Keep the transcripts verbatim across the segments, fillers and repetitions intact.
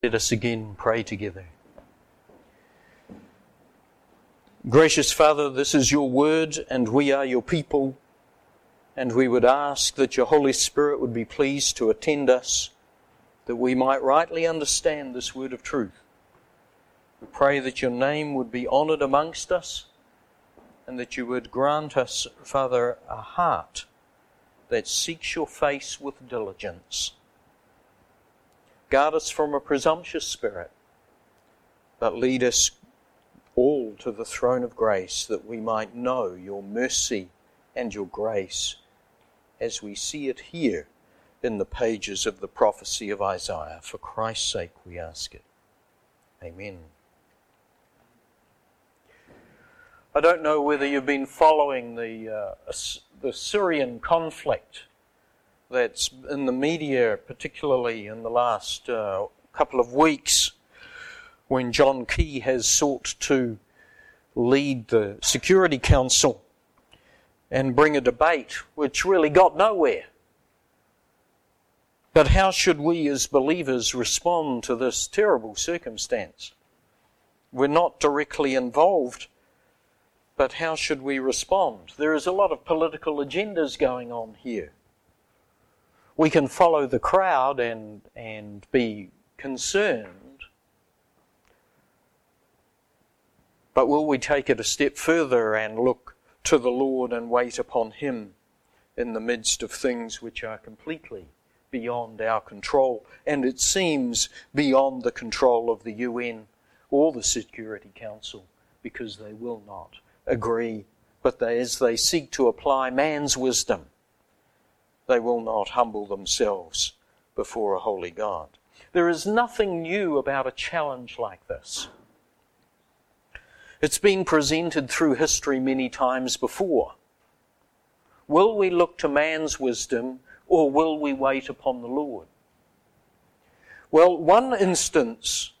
Let us again pray together. Gracious Father, this is your word and we are your people, and we would ask that your Holy Spirit would be pleased to attend us, that we might rightly understand this word of truth. We pray that your name would be honoured amongst us, and that you would grant us, Father, a heart that seeks your face with diligence. Guard us from a presumptuous spirit, but lead us all to the throne of grace, that we might know your mercy and your grace as we see it here in the pages of the prophecy of Isaiah. For Christ's sake we ask it. Amen. I don't know whether you've been following the, uh, the Syrian conflict that's in the media, particularly in the last uh, couple of weeks, when John Key has sought to lead the Security Council and bring a debate which really got nowhere. But how should we as believers respond to this terrible circumstance? We're not directly involved, but how should we respond? There is a lot of political agendas going on here. We can follow the crowd and, and be concerned, but will we take it a step further and look to the Lord and wait upon Him in the midst of things which are completely beyond our control, and it seems beyond the control of the U N or the Security Council, because they will not agree, but they, as they seek to apply man's wisdom, they will not humble themselves before a holy God. There is nothing new about a challenge like this. It's been presented through history many times before. Will we look to man's wisdom, or will we wait upon the Lord? Well, one instance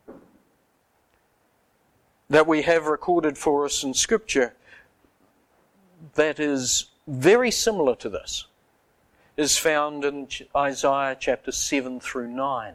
that we have recorded for us in Scripture that is very similar to this is found in Isaiah chapter seven through nine.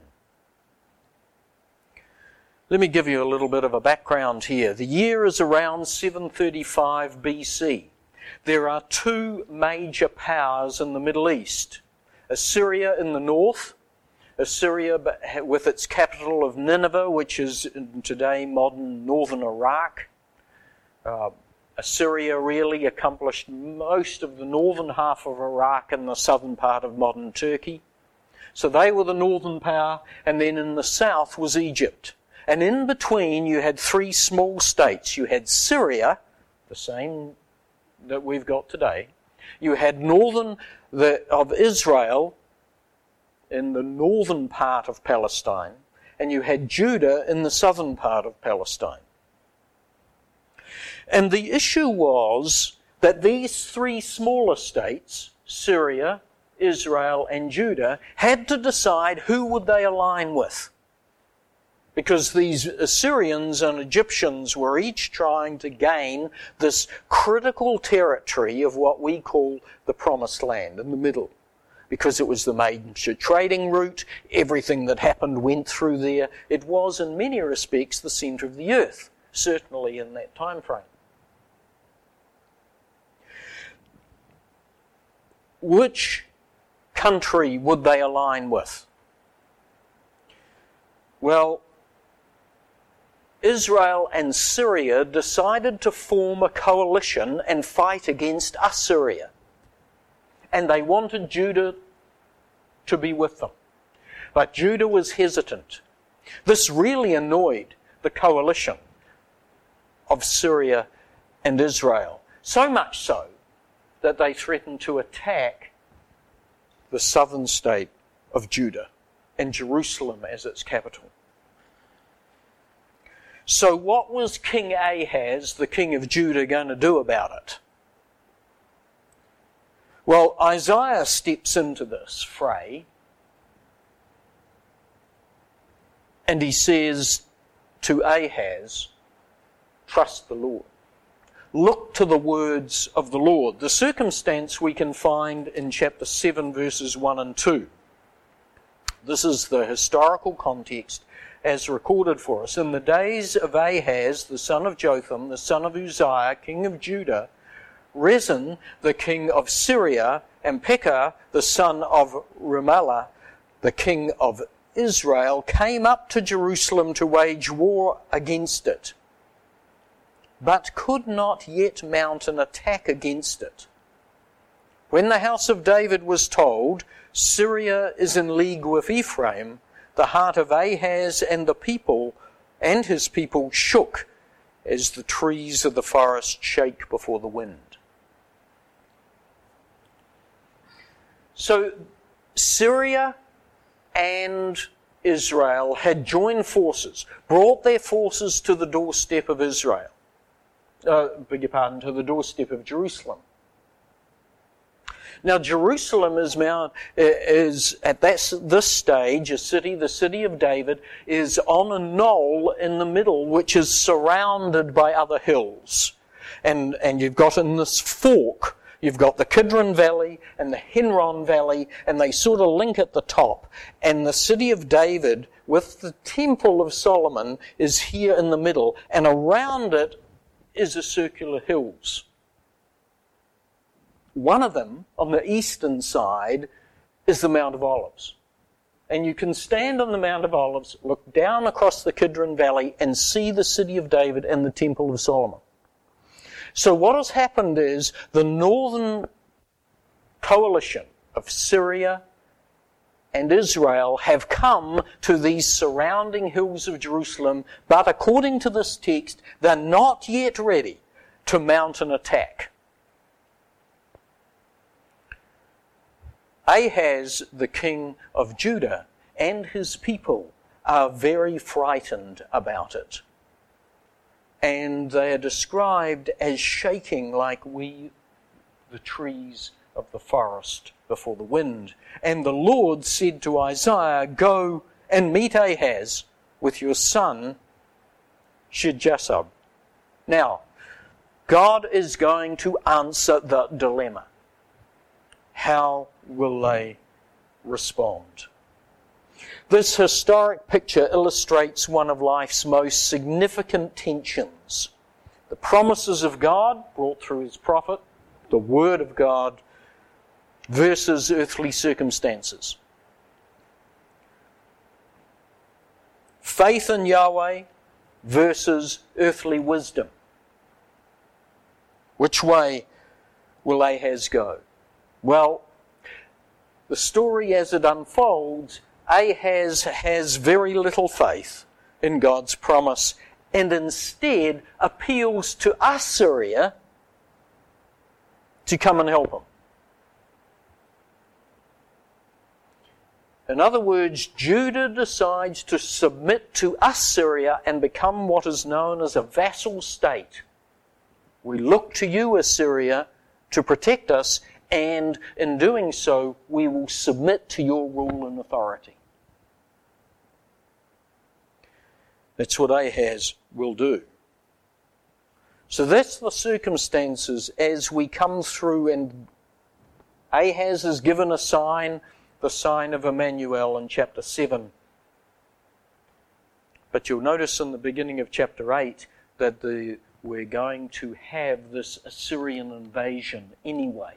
Let me give you a little bit of a background here. The year is around seven thirty-five B C. There are two major powers in the Middle East. Assyria in the north, Assyria with its capital of Nineveh, which is in today modern northern Iraq. Uh, Assyria really accomplished most of the northern half of Iraq and the southern part of modern Turkey. So they were the northern power, and then in the south was Egypt. And in between you had three small states. You had Syria, the same that we've got today. You had northern the, of Israel in the northern part of Palestine, and you had Judah in the southern part of Palestine. And the issue was that these three smaller states, Syria, Israel, and Judah, had to decide who would they align with. Because these Assyrians and Egyptians were each trying to gain this critical territory of what we call the Promised Land in the middle. Because it was the major trading route, everything that happened went through there. It was in many respects the centre of the earth, certainly in that time frame. Which country would they align with? Well, Israel and Syria decided to form a coalition and fight against Assyria. And they wanted Judah to be with them. But Judah was hesitant. This really annoyed the coalition of Syria and Israel, so much so that they threatened to attack the southern state of Judah and Jerusalem as its capital. So what was King Ahaz, the king of Judah, going to do about it? Well, Isaiah steps into this fray and he says to Ahaz, trust the Lord. Look to the words of the Lord. The circumstance we can find in chapter seven, verses one and two. This is the historical context as recorded for us. In the days of Ahaz, the son of Jotham, the son of Uzziah, king of Judah, Rezin, the king of Syria, and Pekah, the son of Remaliah, the king of Israel, came up to Jerusalem to wage war against it, but could not yet mount an attack against it. When the house of David was told, Syria is in league with Ephraim, the heart of Ahaz and the people and his people shook as the trees of the forest shake before the wind. So Syria and Israel had joined forces, brought their forces to the doorstep of Israel, uh, beg your pardon, to the doorstep of Jerusalem. Now, Jerusalem is, Mount, is at that, this stage, a city, the city of David, is on a knoll in the middle, which is surrounded by other hills. And, and you've got in this fork, you've got the Kidron Valley and the Henron Valley, and they sort of link at the top. And the city of David, with the Temple of Solomon, is here in the middle, and around it is a circular hills. One of them, on the eastern side, is the Mount of Olives. And you can stand on the Mount of Olives, look down across the Kidron Valley, and see the city of David and the Temple of Solomon. So what has happened is the northern coalition of Syria and Israel have come to these surrounding hills of Jerusalem, but according to this text, they're not yet ready to mount an attack. Ahaz, the king of Judah, and his people are very frightened about it. And they are described as shaking like we, the trees of the forest before the wind. And the Lord said to Isaiah, "Go and meet Ahaz with your son Shedjashub." Now, God is going to answer the dilemma. How will they respond? This historic picture illustrates one of life's most significant tensions. The promises of God brought through His prophet, the Word of God, versus earthly circumstances. Faith in Yahweh versus earthly wisdom. Which way will Ahaz go? Well, the story as it unfolds, Ahaz has very little faith in God's promise and instead appeals to Assyria to come and help him. In other words, Judah decides to submit to Assyria and become what is known as a vassal state. We look to you, Assyria, to protect us, and in doing so, we will submit to your rule and authority. That's what Ahaz will do. So that's the circumstances as we come through, and Ahaz is given a sign, the sign of Emmanuel in chapter seven. But you'll notice in the beginning of chapter eight that the, we're going to have this Assyrian invasion anyway.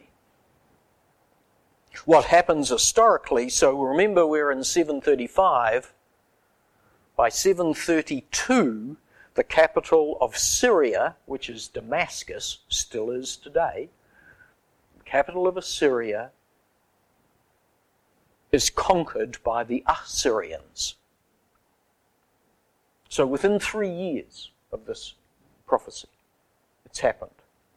What happens historically, so remember we're in seven thirty-five, by seven thirty-two, the capital of Syria, which is Damascus, still is today, the capital of Assyria is conquered by the Assyrians. So within three years of this prophecy, it's happened.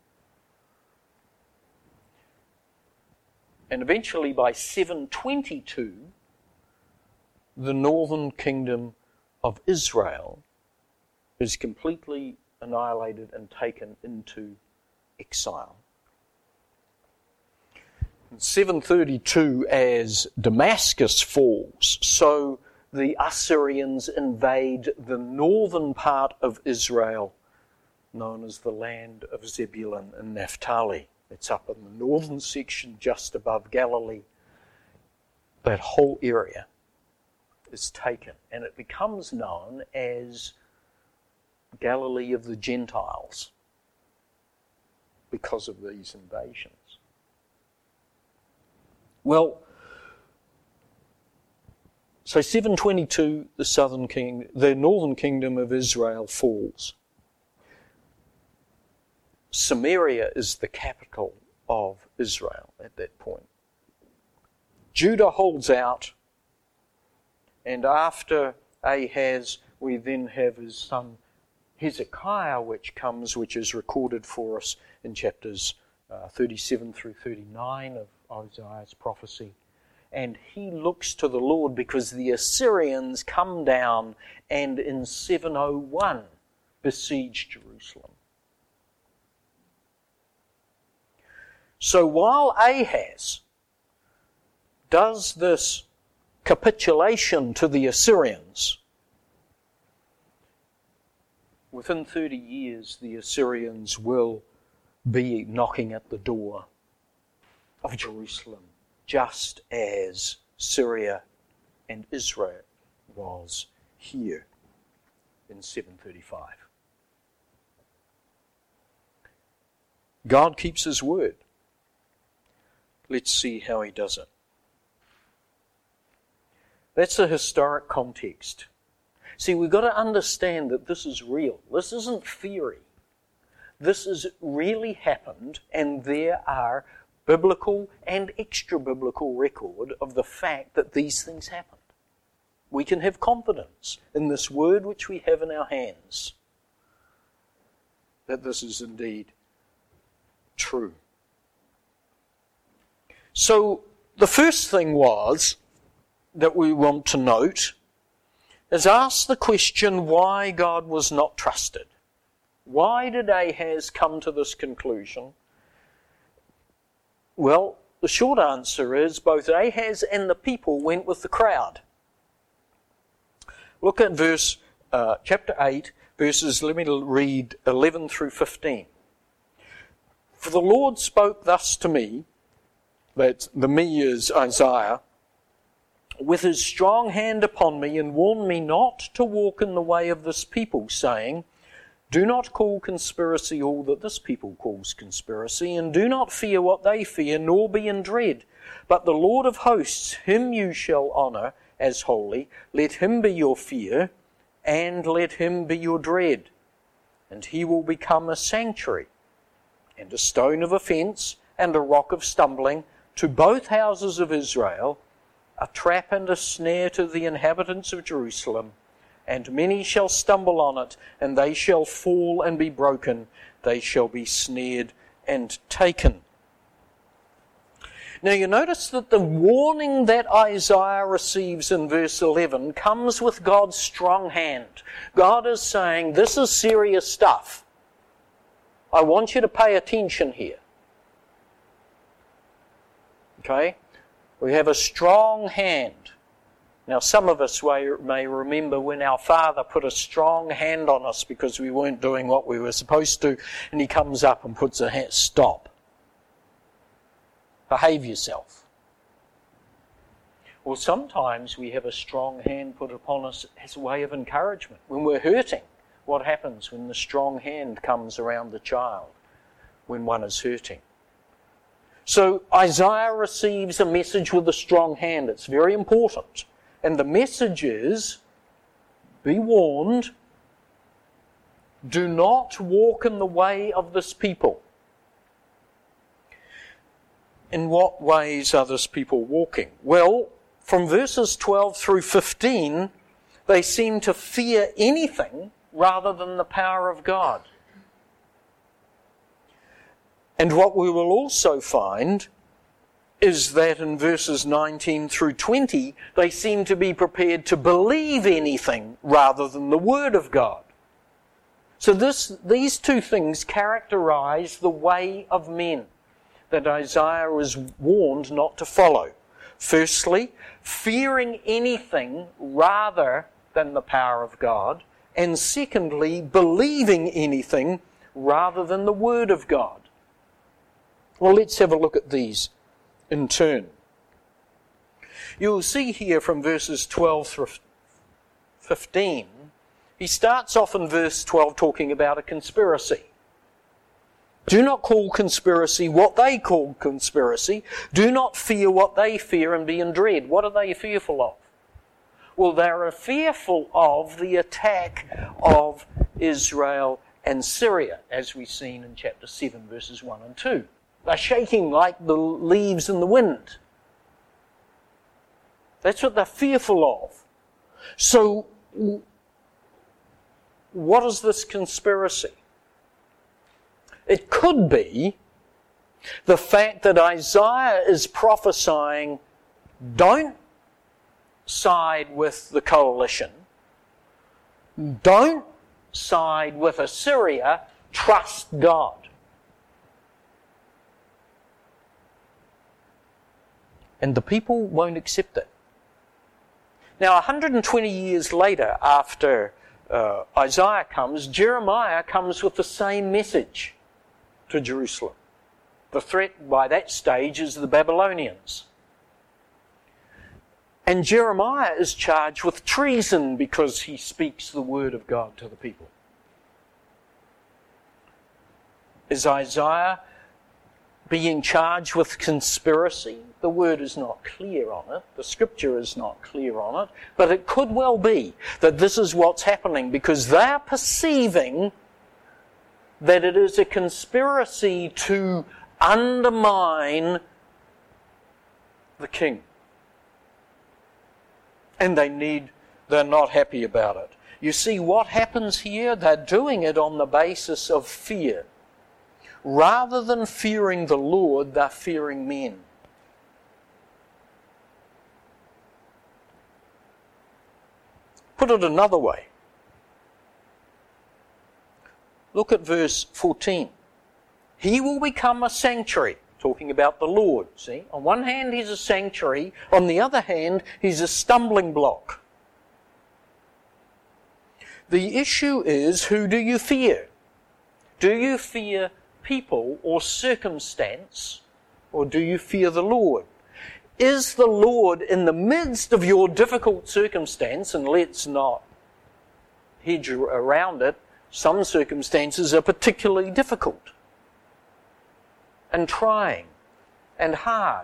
And eventually by seven twenty-two, the northern kingdom of Israel is completely annihilated and taken into exile. In seven thirty-two, as Damascus falls, so the Assyrians invade the northern part of Israel, known as the land of Zebulun and Naphtali. It's up in the northern section just above Galilee. That whole area is taken, and it becomes known as Galilee of the Gentiles because of these invasions. Well, so seven twenty-two, the southern king, the northern kingdom of Israel falls. Samaria is the capital of Israel at that point. Judah holds out, and after Ahaz, we then have his son Hezekiah, which comes, which is recorded for us in chapters uh, thirty-seven through thirty-nine of Isaiah's prophecy. And he looks to the Lord because the Assyrians come down and in seven oh one besiege Jerusalem. So while Ahaz does this capitulation to the Assyrians, within thirty years the Assyrians will be knocking at the door of Jerusalem, just as Syria and Israel was here in seven thirty-five. God keeps his word. Let's see how he does it. That's a historic context. See, we've got to understand that this is real. This isn't theory. This has really happened, and there are biblical and extra-biblical record of the fact that these things happened. We can have confidence in this word which we have in our hands, that this is indeed true. So the first thing was that we want to note is ask the question why God was not trusted. Why did Ahaz come to this conclusion? Well, the short answer is both Ahaz and the people went with the crowd. Look at verse uh, chapter eight, verses, let me read eleven through fifteen. For the Lord spoke thus to me, that the me is Isaiah, with his strong hand upon me, and warned me not to walk in the way of this people, saying, do not call conspiracy all that this people calls conspiracy, and do not fear what they fear, nor be in dread. But the Lord of hosts, him you shall honour as holy. Let him be your fear, and let him be your dread. And he will become a sanctuary, and a stone of offence, and a rock of stumbling, to both houses of Israel, a trap and a snare to the inhabitants of Jerusalem. And many shall stumble on it, and they shall fall and be broken. They shall be snared and taken. Now you notice that the warning that Isaiah receives in verse eleven comes with God's strong hand. God is saying, this is serious stuff. I want you to pay attention here. Okay? We have a strong hand. Now, some of us may remember when our father put a strong hand on us because we weren't doing what we were supposed to, and he comes up and puts a hand, stop. Behave yourself. Well, sometimes we have a strong hand put upon us as a way of encouragement. When we're hurting, what happens when the strong hand comes around the child when one is hurting? So Isaiah receives a message with a strong hand. It's very important. And the message is, be warned, do not walk in the way of this people. In what ways are this people walking? Well, from verses twelve through fifteen, they seem to fear anything rather than the power of God. And what we will also find is that in verses nineteen through twenty, they seem to be prepared to believe anything rather than the Word of God. So this, these two things characterize the way of men that Isaiah is warned not to follow. Firstly, fearing anything rather than the power of God. And secondly, believing anything rather than the Word of God. Well, let's have a look at these in turn. You'll see here from verses twelve through fifteen, he starts off in verse twelve talking about a conspiracy. Do not call conspiracy what they call conspiracy. Do not fear what they fear and be in dread. What are they fearful of? Well, they are fearful of the attack of Israel and Syria, as we've seen in chapter seven, verses one and two. They're shaking like the leaves in the wind. That's what they're fearful of. So, what is this conspiracy? It could be the fact that Isaiah is prophesying, don't side with the coalition, don't side with Assyria, trust God. And the people won't accept it. Now, one hundred twenty years later, after uh, Isaiah comes, Jeremiah comes with the same message to Jerusalem. The threat by that stage is the Babylonians. And Jeremiah is charged with treason because he speaks the word of God to the people. Is Isaiah being charged with conspiracy? The word is not clear on it. The scripture is not clear on it. But it could well be that this is what's happening because they're perceiving that it is a conspiracy to undermine the king. And they need, they're not happy about it. You see, what happens here? They're doing it on the basis of fear. Rather than fearing the Lord, they're fearing men. Put it another way. Look at verse fourteen. He will become a sanctuary, talking about the Lord. See, on one hand he's a sanctuary, on the other hand he's a stumbling block. The issue is, who do you fear? Do you fear people or circumstance, or do you fear the Lord? Is the Lord in the midst of your difficult circumstance, and let's not hedge around it, some circumstances are particularly difficult and trying and hard.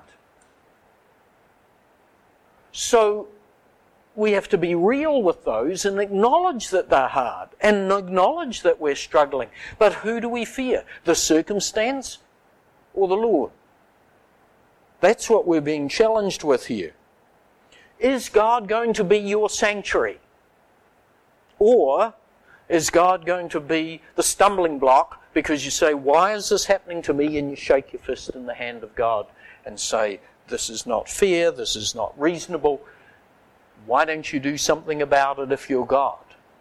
So we have to be real with those and acknowledge that they're hard and acknowledge that we're struggling. But who do we fear? The circumstance or the Lord? That's what we're being challenged with here. Is God going to be your sanctuary? Or is God going to be the stumbling block because you say, why is this happening to me? And you shake your fist in the hand of God and say, this is not fair, this is not reasonable. Why don't you do something about it if you're God?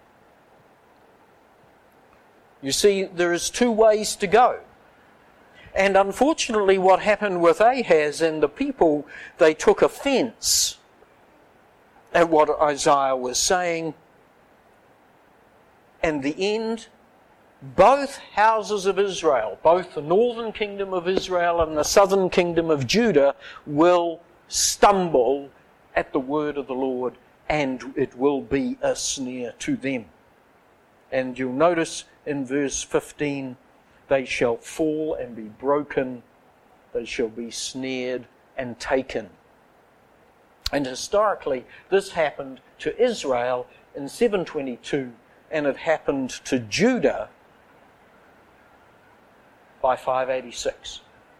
You see, there is two ways to go. And unfortunately what happened with Ahaz and the people, they took offense at what Isaiah was saying. And the end, both houses of Israel, both the northern kingdom of Israel and the southern kingdom of Judah, will stumble at the word of the Lord, and it will be a snare to them. And you'll notice in verse fifteen, they shall fall and be broken, they shall be snared and taken. And historically, this happened to Israel in seven twenty-two, and it happened to Judah by five eighty-six.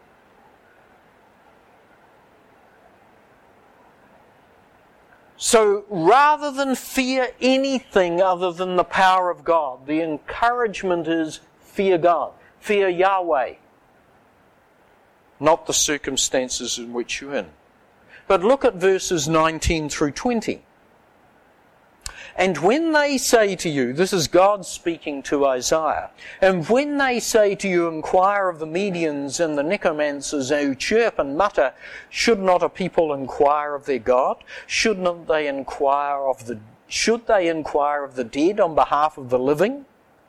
So rather than fear anything other than the power of God, the encouragement is fear God, fear Yahweh, not the circumstances in which you're in. But look at verses nineteen through twenty. And when they say to you, this is God speaking to Isaiah, and when they say to you, inquire of the Medians and the necromancers who chirp and mutter, should not a people inquire of their God? Should not they inquire of the, should they inquire of the dead on behalf of the living?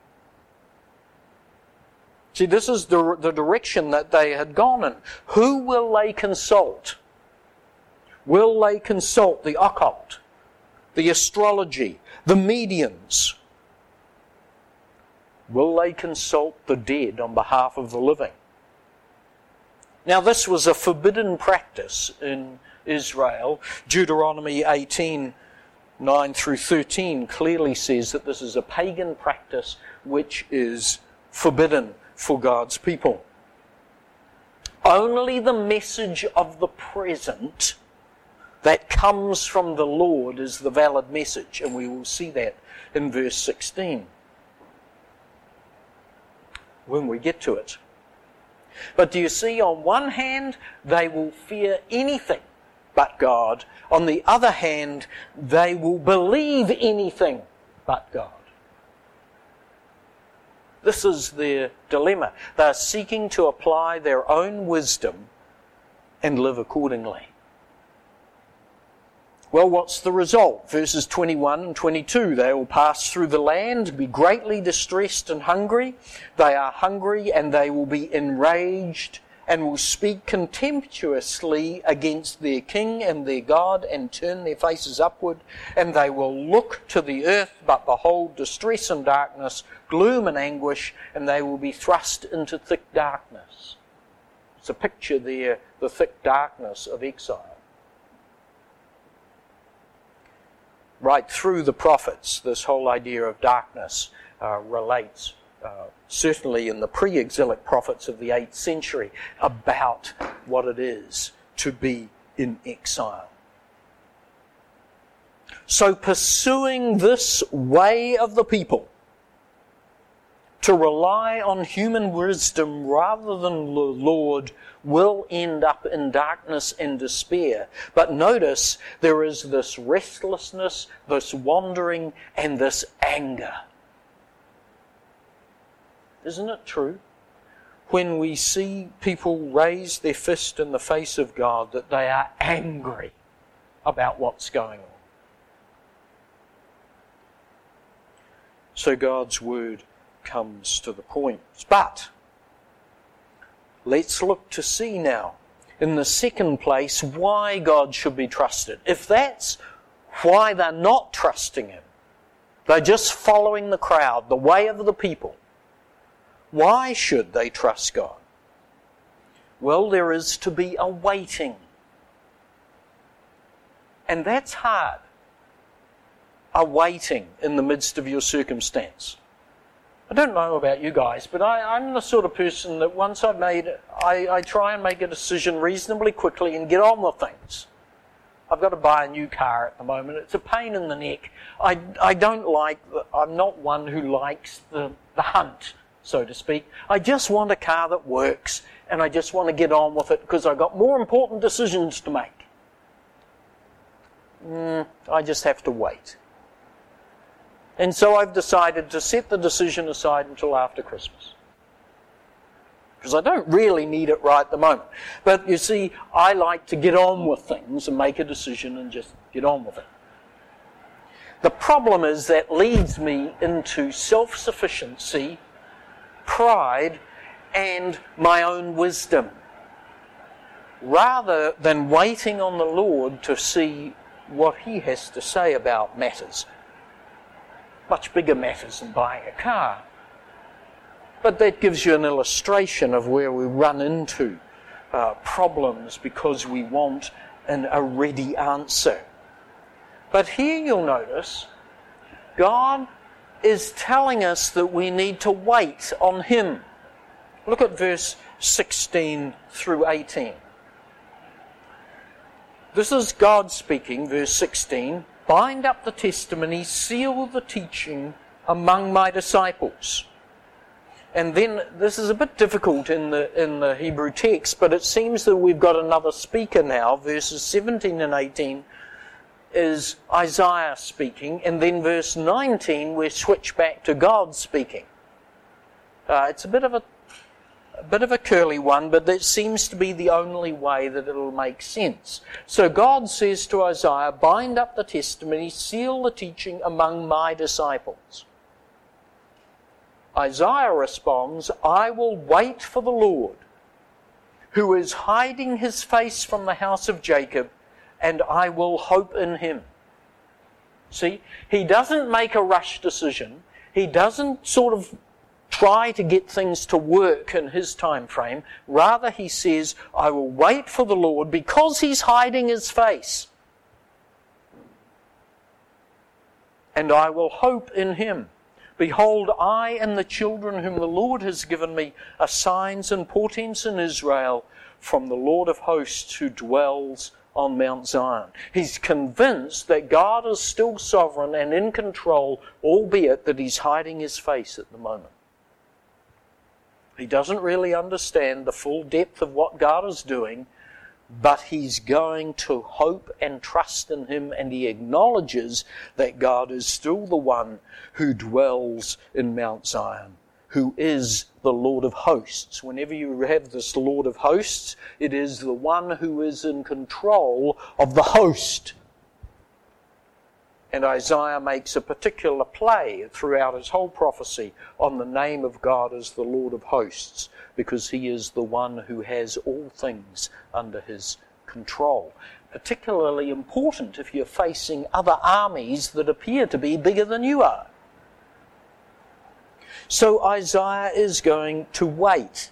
See, this is the, the direction that they had gone in. Who will they consult? Will they consult the occult, the astrology, the mediums? Will they consult the dead on behalf of the living? Now, this was a forbidden practice in Israel. Deuteronomy eighteen, nine through thirteen clearly says that this is a pagan practice which is forbidden for God's people. Only the message of the present that comes from the Lord is the valid message, and we will see that in verse sixteen when we get to it. But do you see, on one hand, they will fear anything but God. On the other hand, they will believe anything but God. This is their dilemma. They are seeking to apply their own wisdom and live accordingly. Well, what's the result? Verses twenty-one and twenty-two. They will pass through the land, be greatly distressed and hungry. They are hungry and they will be enraged and will speak contemptuously against their king and their God and turn their faces upward. And they will look to the earth, but behold distress and darkness, gloom and anguish, and they will be thrust into thick darkness. It's a picture there, the thick darkness of exile. Right through the prophets, this whole idea of darkness uh, relates, uh, certainly in the pre-exilic prophets of the eighth century, about what it is to be in exile. So pursuing this way of the people, to rely on human wisdom rather than the Lord, will end up in darkness and despair. But notice there is this restlessness, this wandering, and this anger. Isn't it true? When we see people raise their fist in the face of God, that they are angry about what's going on. So God's word comes to the point. But let's look to see now, in the second place, why God should be trusted. If that's why they're not trusting Him, they're just following the crowd, the way of the people, why should they trust God? Well, there is to be a waiting. And that's hard. A waiting in the midst of your circumstance. I don't know about you guys, but I, I'm the sort of person that once I've made, I, I try and make a decision reasonably quickly and get on with things. I've got to buy a new car at the moment. It's a pain in the neck. I, I don't like, the, I'm not one who likes the, the hunt, so to speak. I just want a car that works, and I just want to get on with it because I've got more important decisions to make. Mm, I just have to wait. And so I've decided to set the decision aside until after Christmas. Because I don't really need it right at the moment. But you see, I like to get on with things and make a decision and just get on with it. The problem is that leads me into self-sufficiency, pride, and my own wisdom. Rather than waiting on the Lord to see what He has to say about matters. Much bigger matters than buying a car. But that gives you an illustration of where we run into uh, problems because we want an, a ready answer. But here you'll notice, God is telling us that we need to wait on Him. Look at verse sixteen through eighteen. This is God speaking, verse sixteen. Bind up the testimony, seal the teaching among my disciples. And then, this is a bit difficult in the in the Hebrew text, but it seems that we've got another speaker now. Verses seventeen and eighteen is Isaiah speaking, and then verse nineteen we switch back to God speaking. Uh, it's a bit of a, a bit of a curly one, but that seems to be the only way that it'll make sense. So God says to Isaiah, bind up the testimony, seal the teaching among my disciples. Isaiah responds, I will wait for the Lord, who is hiding His face from the house of Jacob and I will hope in him. See, he doesn't make a rush decision. He doesn't sort of try to get things to work in his time frame. Rather, he says, I will wait for the Lord because he's hiding his face. And I will hope in him. Behold, I and the children whom the Lord has given me are signs and portents in Israel from the Lord of hosts who dwells on Mount Zion. He's convinced that God is still sovereign and in control, albeit that he's hiding his face at the moment. He doesn't really understand the full depth of what God is doing, but he's going to hope and trust in him, and he acknowledges that God is still the one who dwells in Mount Zion, who is the Lord of hosts. Whenever you have this Lord of hosts, it is the one who is in control of the host. And Isaiah makes a particular play throughout his whole prophecy on the name of God as the Lord of hosts, because he is the one who has all things under his control. Particularly important if you're facing other armies that appear to be bigger than you are. So Isaiah is going to wait.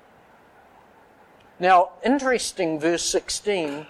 Now, interesting, verse sixteen,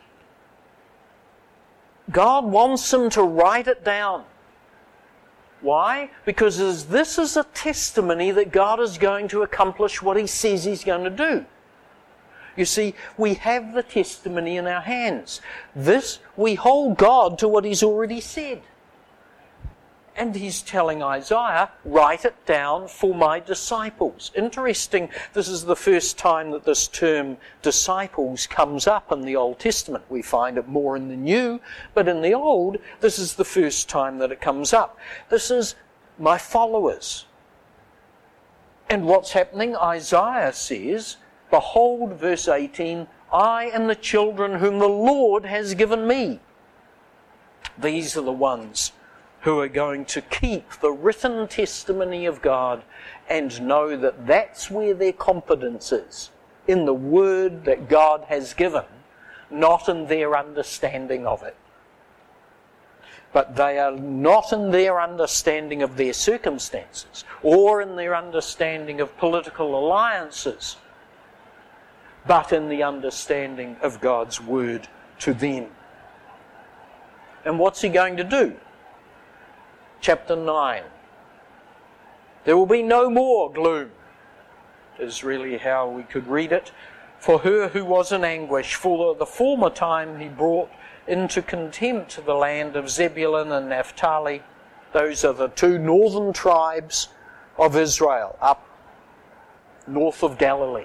God wants him to write it down. Why? Because as this is a testimony that God is going to accomplish what he says he's going to do. You see, we have the testimony in our hands. This, we hold God to what he's already said. And he's telling Isaiah, write it down for my disciples. Interesting, this is the first time that this term disciples comes up in the Old Testament. We find it more in the New, but in the Old, this is the first time that it comes up. This is my followers. And what's happening? Isaiah says, behold, verse eighteen, I and the children whom the Lord has given me. These are the ones who are going to keep the written testimony of God and know that that's where their confidence is, in the word that God has given, not in their understanding of it. But they are not in their understanding of their circumstances or in their understanding of political alliances, but in the understanding of God's word to them. And what's he going to do? Chapter nine. There will be no more gloom, is really how we could read it. For her who was in anguish, for the former time he brought into contempt the land of Zebulun and Naphtali. Those are the two northern tribes of Israel, up north of Galilee.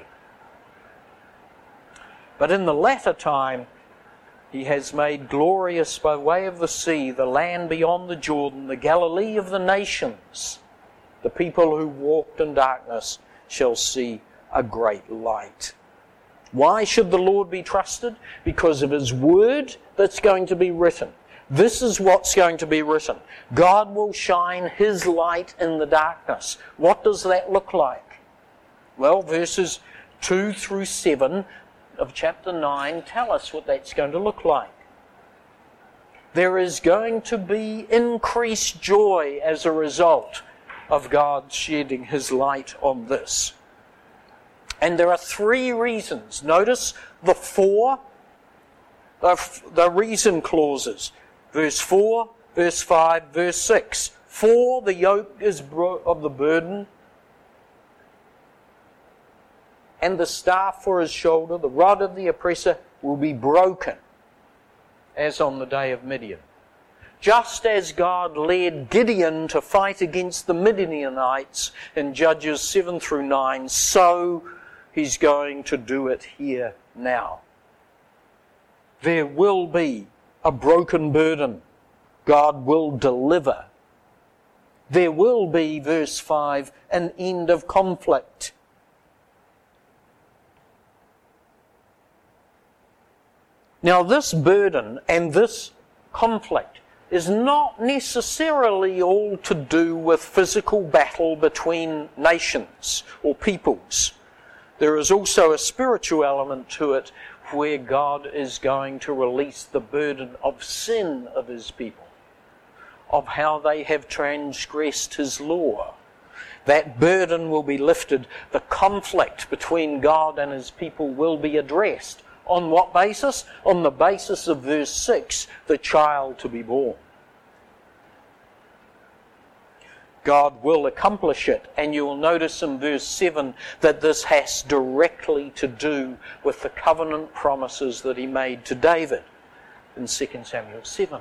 But in the latter time, he has made glorious by way of the sea, the land beyond the Jordan, the Galilee of the nations. The people who walked in darkness shall see a great light. Why should the Lord be trusted? Because of his word that's going to be written. This is what's going to be written. God will shine his light in the darkness. What does that look like? Well, verses two through seven of chapter nine tell us what that's going to look like. There is going to be increased joy as a result of God shedding his light on this. And there are three reasons. Notice the four, the, the reason clauses. Verse four, verse five, verse six. For the yoke is bro- of the burden, and the staff for his shoulder, the rod of the oppressor, will be broken, as on the day of Midian. Just as God led Gideon to fight against the Midianites in Judges seven through nine, so he's going to do it here now. There will be a broken burden. God will deliver. There will be, verse five, an end of conflict. Now, this burden and this conflict is not necessarily all to do with physical battle between nations or peoples. There is also a spiritual element to it where God is going to release the burden of sin of his people, of how they have transgressed his law. That burden will be lifted. The conflict between God and his people will be addressed. On what basis? On the basis of verse six, the child to be born. God will accomplish it, and you will notice in verse seven that this has directly to do with the covenant promises that he made to David in Second Samuel seven.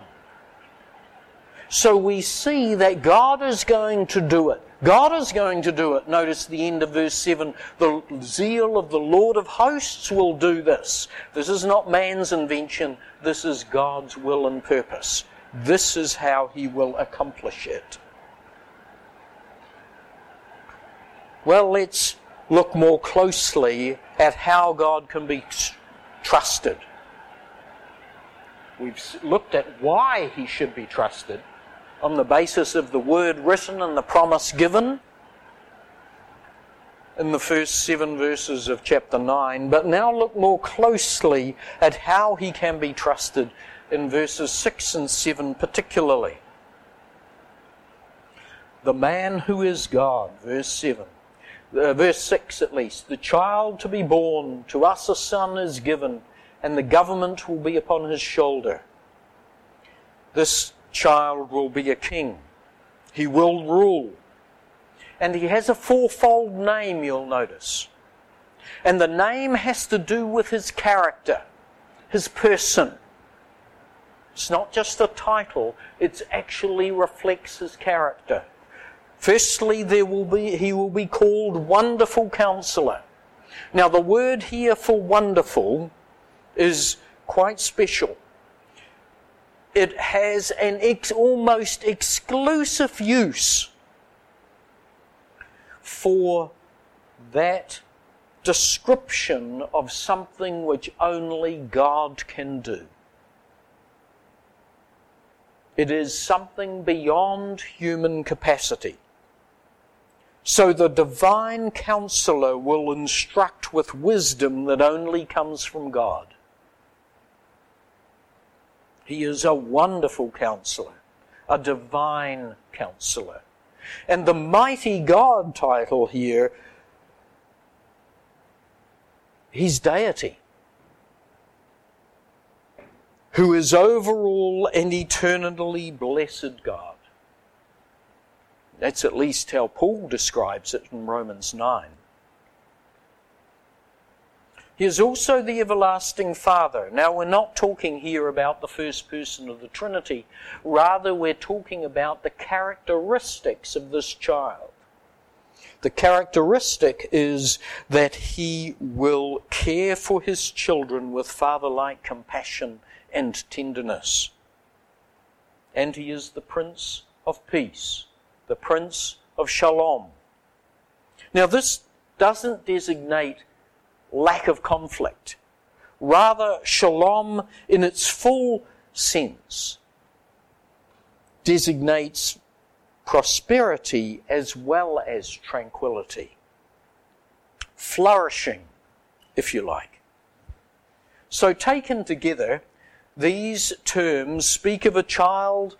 So we see that God is going to do it. God is going to do it. Notice the end of verse seven. The zeal of the Lord of hosts will do this. This is not man's invention. This is God's will and purpose. This is how he will accomplish it. Well, let's look more closely at how God can be trusted. We've looked at why he should be trusted on the basis of the word written and the promise given in the first seven verses of chapter nine. But now look more closely at how he can be trusted in verses six and seven particularly. The man who is God, verse seven. Uh, verse six at least, the child to be born, to us a son is given, and the government will be upon his shoulder. This child will be a king. He will rule. And he has a fourfold name, you'll notice. And the name has to do with his character, his person. It's not just a title, it actually reflects his character. Firstly, there will be, he will be called Wonderful Counselor. Now, the word here for wonderful is quite special. It has an ex, almost exclusive use for that description of something which only God can do. It is something beyond human capacity. So the divine counselor will instruct with wisdom that only comes from God. He is a wonderful counselor, a divine counselor. And the mighty God title here, he's deity, who is overall and eternally blessed God. That's at least how Paul describes it in Romans nine. He is also the everlasting Father. Now, we're not talking here about the first person of the Trinity. Rather, we're talking about the characteristics of this child. The characteristic is that he will care for his children with father-like compassion and tenderness. And he is the Prince of Peace, the Prince of Shalom. Now, this doesn't designate lack of conflict. Rather, Shalom in its full sense designates prosperity as well as tranquility. Flourishing, if you like. So taken together, these terms speak of a child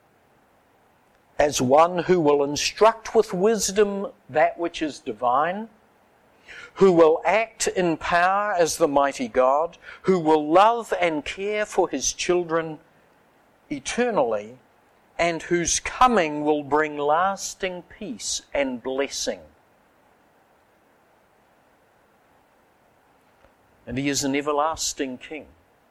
as one who will instruct with wisdom that which is divine, who will act in power as the mighty God, who will love and care for his children eternally, and whose coming will bring lasting peace and blessing. And he is an everlasting King.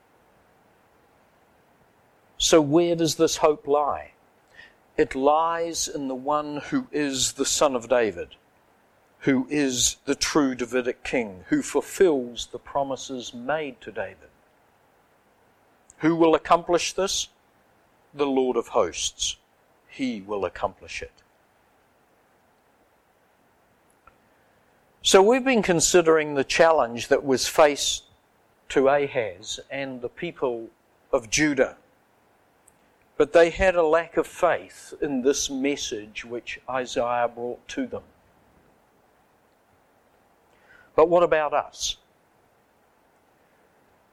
So where does this hope lie? It lies in the one who is the Son of David, who is the true Davidic king, who fulfills the promises made to David. Who will accomplish this? The Lord of hosts. He will accomplish it. So we've been considering the challenge that was faced to Ahaz and the people of Judah. But they had a lack of faith in this message which Isaiah brought to them. But what about us?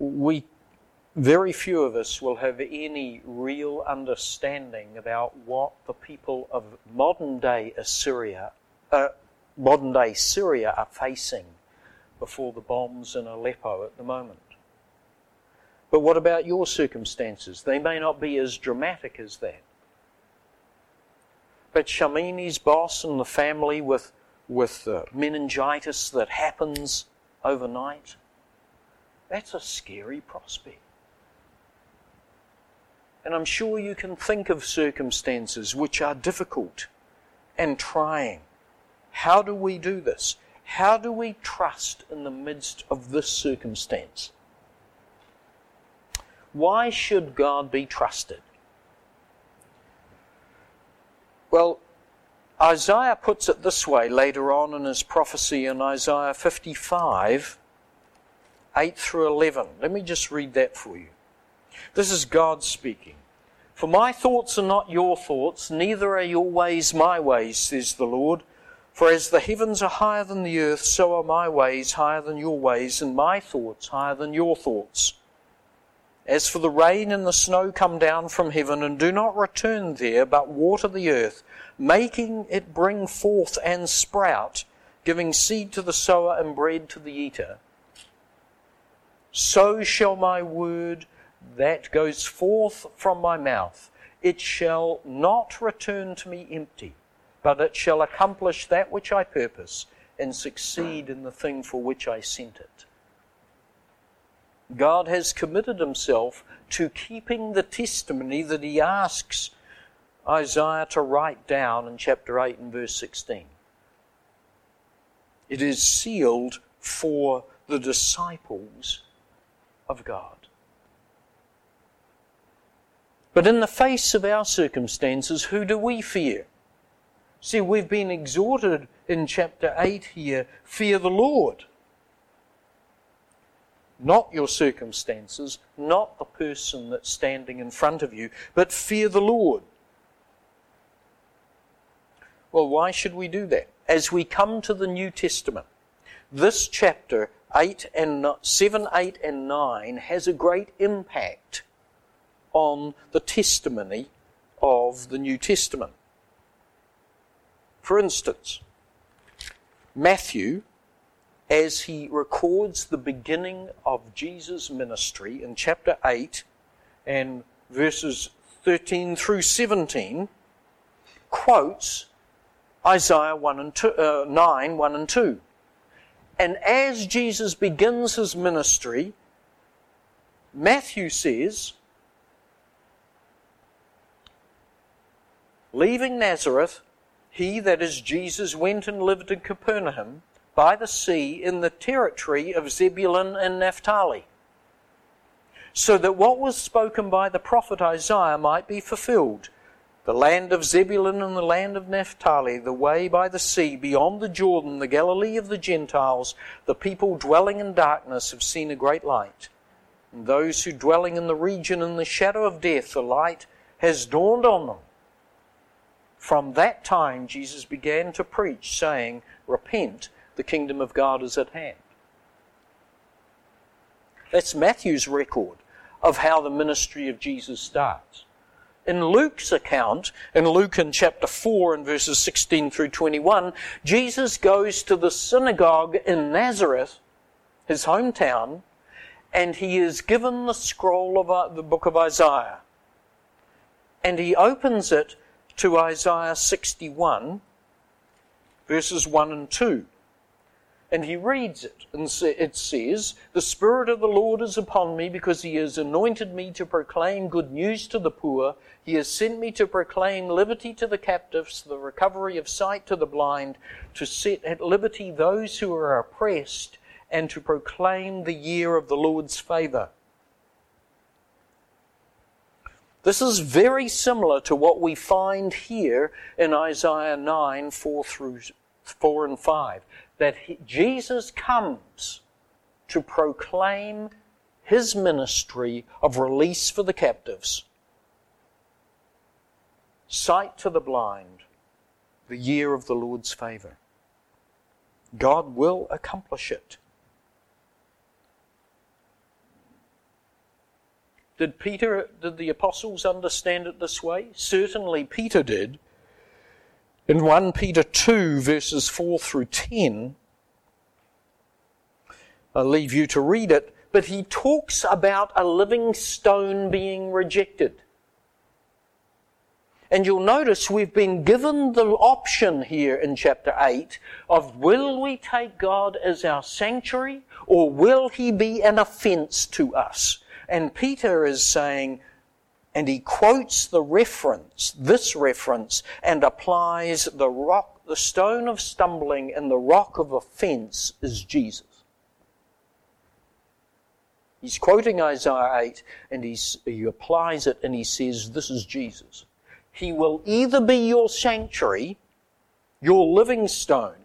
we, very few of us will have any real understanding about what the people of modern day Assyria, uh, modern day Syria are facing before the bombs in Aleppo at the moment. But what about your circumstances? They may not be as dramatic as that. But Shamini's boss and the family with, with uh, meningitis that happens overnight, that's a scary prospect. And I'm sure you can think of circumstances which are difficult and trying. How do we do this? How do we trust in the midst of this circumstance? Why should God be trusted? Well, Isaiah puts it this way later on in his prophecy in Isaiah fifty-five, eight through eleven. Let me just read that for you. This is God speaking. For my thoughts are not your thoughts, neither are your ways my ways, says the Lord. For as the heavens are higher than the earth, so are my ways higher than your ways, and my thoughts higher than your thoughts. As for the rain and the snow come down from heaven, and do not return there, but water the earth, making it bring forth and sprout, giving seed to the sower and bread to the eater, so shall my word that goes forth from my mouth. It shall not return to me empty, but it shall accomplish that which I purpose, and succeed in the thing for which I sent it. God has committed himself to keeping the testimony that he asks Isaiah to write down in chapter eight and verse sixteen. It is sealed for the disciples of God. But in the face of our circumstances, who do we fear? See, we've been exhorted in chapter eight here, fear the Lord. Not your circumstances, not the person that's standing in front of you, but fear the Lord. Well, why should we do that? As we come to the New Testament, this chapter eight and seven, eight, and nine has a great impact on the testimony of the New Testament. For instance, Matthew, as he records the beginning of Jesus' ministry in chapter eight and verses thirteen through seventeen, quotes Isaiah one and two, uh, nine, one and two. And as Jesus begins his ministry, Matthew says, leaving Nazareth, he, that is Jesus, went and lived in Capernaum by the sea in the territory of Zebulun and Naphtali, so that what was spoken by the prophet Isaiah might be fulfilled. The land of Zebulun and the land of Naphtali, the way by the sea, beyond the Jordan, the Galilee of the Gentiles, the people dwelling in darkness have seen a great light. And those who dwelling in the region in the shadow of death, the light has dawned on them. From that time Jesus began to preach, saying, repent, the kingdom of God is at hand. That's Matthew's record of how the ministry of Jesus starts. In Luke's account, in Luke in chapter four and verses sixteen through twenty-one, Jesus goes to the synagogue in Nazareth, his hometown, and he is given the scroll of the book of Isaiah. And he opens it to Isaiah sixty-one, verses one and two. And he reads it, and it says, the Spirit of the Lord is upon me, because he has anointed me to proclaim good news to the poor. He has sent me to proclaim liberty to the captives, the recovery of sight to the blind, to set at liberty those who are oppressed, and to proclaim the year of the Lord's favour. This is very similar to what we find here in Isaiah nine, four through four and five. That he, Jesus comes to proclaim his ministry of release for the captives, sight to the blind, the year of the Lord's favour. God will accomplish it. Did Peter, did the apostles understand it this way? Certainly Peter did. In First Peter two, verses four through ten, I'll leave you to read it, but he talks about a living stone being rejected. And you'll notice we've been given the option here in chapter eight of will we take God as our sanctuary or will he be an offence to us? And Peter is saying, and he quotes the reference, this reference, and applies the rock, the stone of stumbling and the rock of offence is Jesus. He's quoting Isaiah eight and he's, he applies it and he says, this is Jesus. He will either be your sanctuary, your living stone,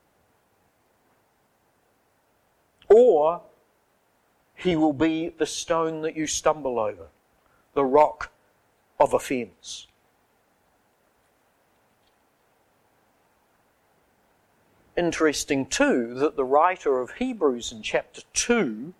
or he will be the stone that you stumble over, the rock of offence. Interesting too that the writer of Hebrews in chapter two,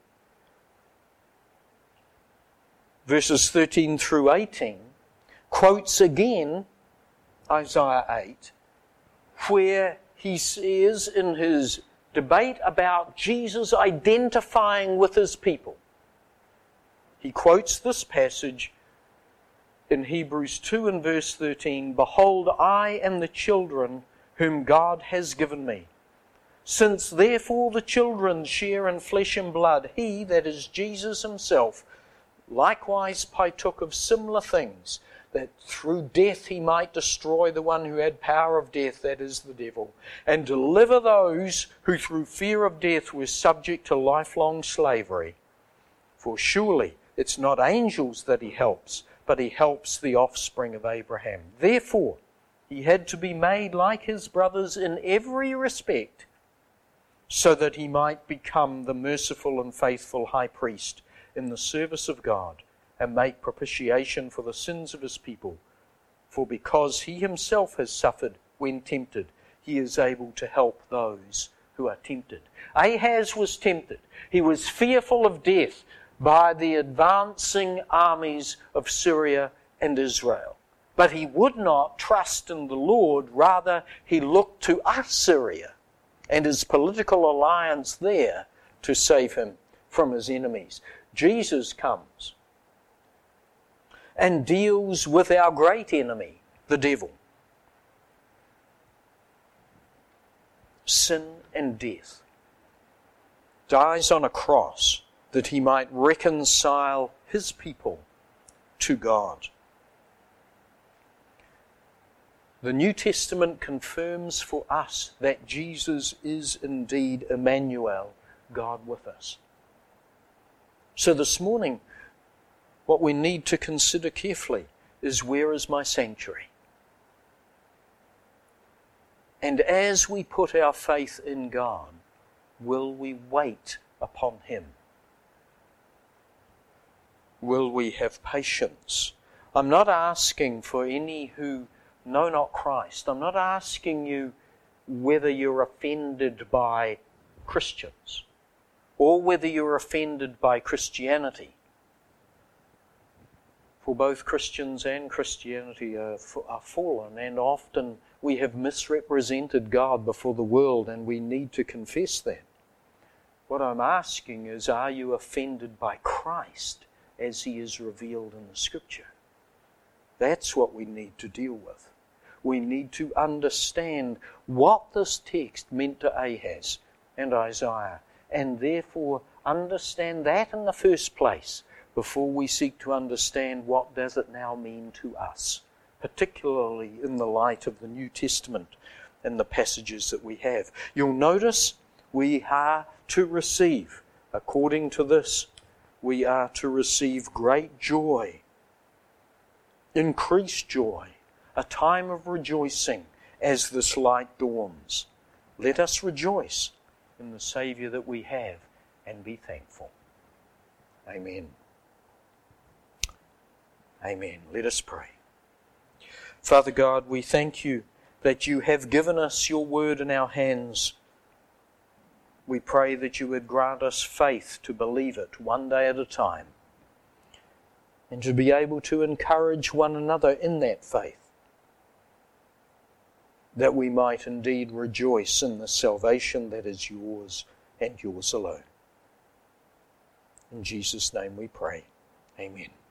verses thirteen through eighteen, quotes again Isaiah eight, where he says in his debate about Jesus identifying with his people. He quotes this passage in Hebrews two and verse thirteen, "Behold, I am the children whom God has given me. Since therefore the children share in flesh and blood, he, that is Jesus himself, likewise partook of similar things, that through death he might destroy the one who had power of death, that is the devil, and deliver those who through fear of death were subject to lifelong slavery. For surely it's not angels that he helps, but he helps the offspring of Abraham. Therefore, he had to be made like his brothers in every respect, so that he might become the merciful and faithful high priest in the service of God, and make propitiation for the sins of his people. For because he himself has suffered when tempted, he is able to help those who are tempted." Ahaz was tempted. He was fearful of death by the advancing armies of Syria and Israel. But he would not trust in the Lord. Rather, he looked to Assyria and his political alliance there to save him from his enemies. Jesus comes and deals with our great enemy, the devil. Sin and death. Dies on a cross that he might reconcile his people to God. The New Testament confirms for us that Jesus is indeed Emmanuel, God with us. So this morning, what we need to consider carefully is, where is my sanctuary? And as we put our faith in God, will we wait upon him? Will we have patience? I'm not asking for any who know not Christ. I'm not asking you whether you're offended by Christians or whether you're offended by Christianity. For both Christians and Christianity are, are fallen, and often we have misrepresented God before the world, and we need to confess that. What I'm asking is, are you offended by Christ as he is revealed in the Scripture? That's what we need to deal with. We need to understand what this text meant to Ahaz and Isaiah, and therefore understand that in the first place before we seek to understand what does it now mean to us, particularly in the light of the New Testament and the passages that we have. You'll notice we are to receive, according to this, we are to receive great joy, increased joy, a time of rejoicing as this light dawns. Let us rejoice in the Saviour that we have and be thankful. Amen. Amen. Let us pray. Father God, we thank you that you have given us your word in our hands. We pray that you would grant us faith to believe it one day at a time. and to be able to encourage one another in that faith, that we might indeed rejoice in the salvation that is yours and yours alone. In Jesus' name we pray. Amen.